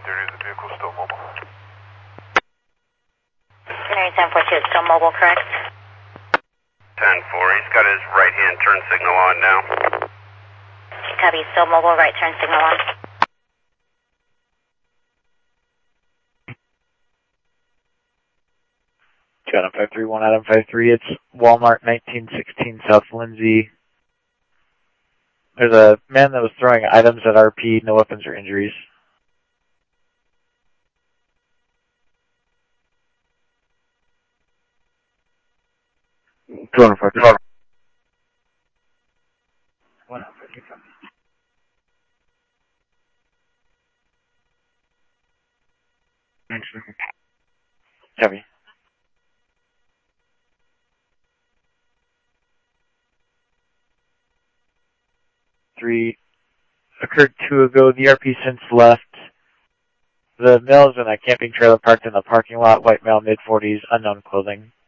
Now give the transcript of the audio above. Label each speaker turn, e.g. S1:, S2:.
S1: the vehicle is still mobile.
S2: Canary 1042, it's still mobile, correct?
S3: 10-4, he's got his right-hand turn signal on now.
S2: Copy, still mobile, right turn signal on.
S4: Adam 531, Adam 53, it's Walmart 1916 South Lindsay. There's a man that was throwing items at RP, no weapons or injuries. Copy. 3 occurred 2 ago. The RP since left. The male is in a camping trailer parked in the parking lot. White male, mid-40s, unknown clothing.